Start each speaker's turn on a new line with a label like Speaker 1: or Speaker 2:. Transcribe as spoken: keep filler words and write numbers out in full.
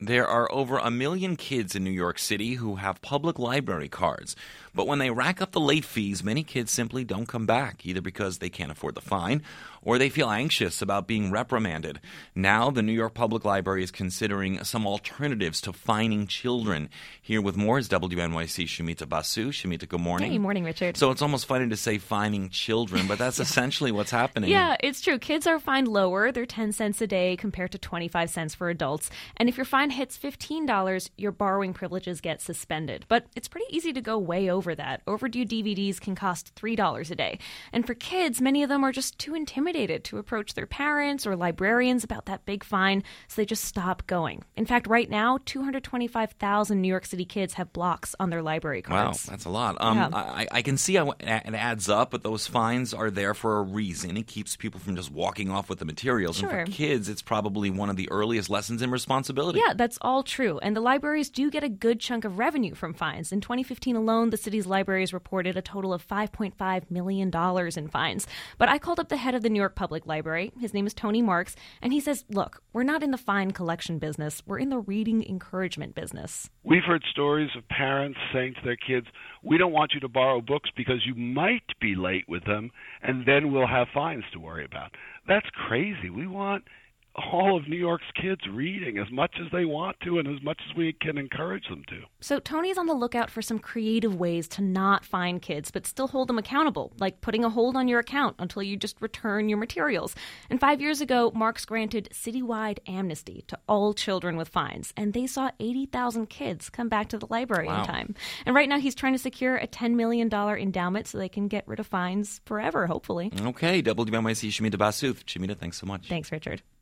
Speaker 1: There are over a million kids in New York City who have public library cards. But when they rack up the late fees, many kids simply don't come back, either because they can't afford the fine or they feel anxious about being reprimanded. Now, the New York Public Library is considering some alternatives to fining children. Here with more is W N Y C Shumita Basu. Shumita, good morning.
Speaker 2: Hey, morning, Richard.
Speaker 1: So it's almost funny to say fining children, but that's yeah. essentially what's happening.
Speaker 2: Yeah, it's true. Kids are fined lower. They're ten cents a day compared to twenty-five cents for adults. And if your fine hits fifteen dollars, your borrowing privileges get suspended. But it's pretty easy to go way over that. Overdue D V Ds can cost three dollars a day. And for kids, many of them are just too intimidated to approach their parents or librarians about that big fine, so they just stop going. In fact, right now, two hundred twenty-five thousand New York City kids have blocks on their library cards.
Speaker 1: Wow, that's a lot. Um,
Speaker 2: yeah.
Speaker 1: I, I can see how it adds up, but those fines are there for a reason. It keeps people from just walking off with the materials.
Speaker 2: Sure.
Speaker 1: And for kids, it's probably one of the earliest lessons in responsibility.
Speaker 2: Yeah, that's all true. And the libraries do get a good chunk of revenue from fines. In twenty fifteen alone, the city's libraries reported a total of five point five million dollars in fines. But I called up the head of the New York Public Library. His name is Tony Marks, and he says, look, we're not in the fine collection business. We're in the reading encouragement business.
Speaker 3: We've heard stories of parents saying to their kids, we don't want you to borrow books because you might be late with them, and then we'll have fines to worry about. That's crazy. We want all of New York's kids reading as much as they want to and as much as we can encourage them to.
Speaker 2: So Tony's on the lookout for some creative ways to not fine kids but still hold them accountable, like putting a hold on your account until you just return your materials. And five years ago, Marks granted citywide amnesty to all children with fines, and they saw eighty thousand kids come back to the library
Speaker 1: wow.
Speaker 2: in time. And right now he's trying to secure a ten million dollars endowment so they can get rid of fines forever, hopefully.
Speaker 1: Okay, W N Y C Shumita Basu. Shumita, thanks so much.
Speaker 2: Thanks, Richard.